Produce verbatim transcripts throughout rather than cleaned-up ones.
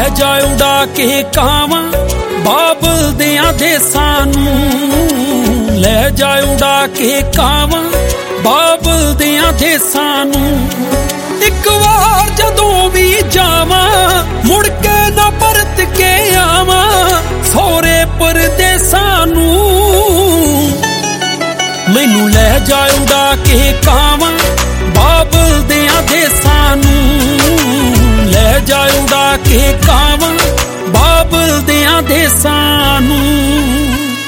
जा उड़ा के कावां बाबल दियां देसां नूं। लै जा उड़ा के कावां बाबल दियां देसां नूं। इक वार जदों भी जावां मुड़ के ना परत के आवां सोरे परदेसां नूं। मैनू लै जा उड़ा के कावां बाबल दियां देसां नूं। लै जा उड़ा के कावां बाबल दियां देसां नूं।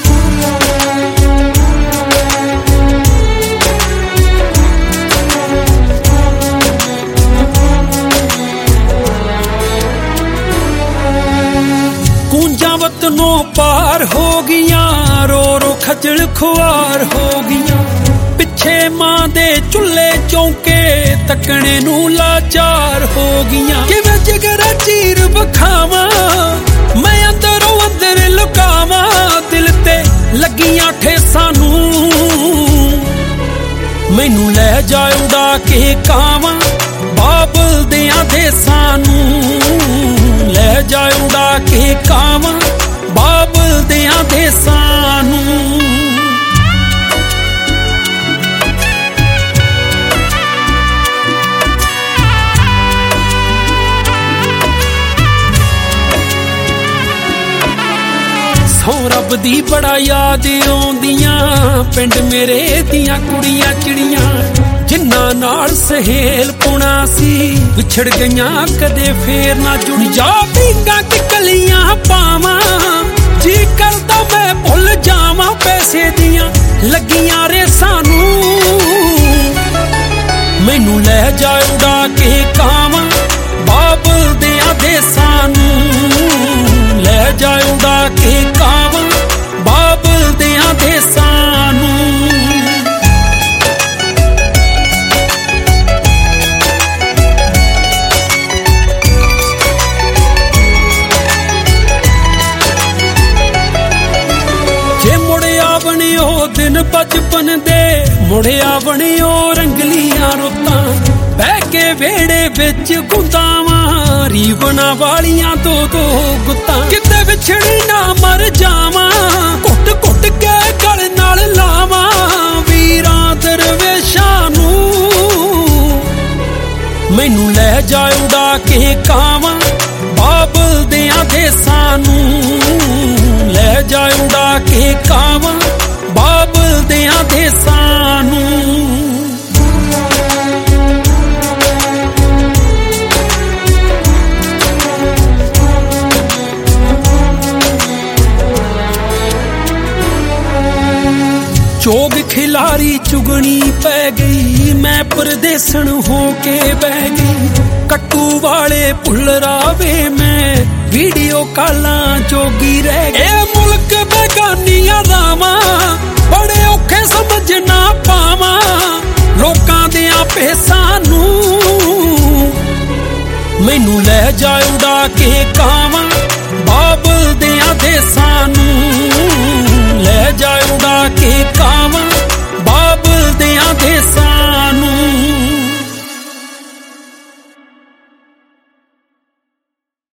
कूंजां वतनों पार हो गियां रो रो खजल खुआर हो गियां। पिछे मां दे चुल्हे चौंके तकने नू लाचार हो गियां। किवें जिगर चीर बखावां मैं अंदरों अंदर लुकावां दिल ते लगियां ठेसां नूं। मैनू लै जा उड़ा के कावां बाबल दियां देसां नूं। लै जा उड़ा के कावां बाबल दियां देसां नूं। सौ रब दी बड़ा याद आउंदियां पिंड मेरे दियां कुड़ियां चिड़ियां जिन्ना नाल सहेल पुणा सी विछड़ गईयां कदे फेर ना जुड़ जा। पींगा कि कलियां पावां जी करदा मैं भुल जावां पैसे दियां लगियां रेसां नूं। मैनू लै जा उड़ा के कावां बाबल दियां देसां नूं। लै जा उड़ा के कावां बाबल दियां देसां नूं। जे मुड़िया बनियो दिन बचपन दे मुड़िया बनियो रंगलियां रुत्तां बह के वेड़े विच गुंदावां रीवना वालियां दो दो गुत्तां। किते विछड़ी ना मर जावां घुट घुट के गल नाल लावां वीरां दरवेशां नूं। मैनू लै जा उड़ा के कावां बाबल दियां देसां नूं। लै जा उड़ा के कावां बाबल दियां देसां नूं। चोग खिलारी चुगनी पै गई मैं परदेसन हो के बह गई। कट्टू वाले भुलरावे मैं वीडियो कालां जोगी रह गई। ए मुल्क बेगानियां रावां बड़े औखे समझ ना पावां लोकां दियां पेसां नूं। मैनू लै जा उड़ा के कावां बाबल दियां देसां नूं। लै जा उड़ा के कावां बाबल दियां देसां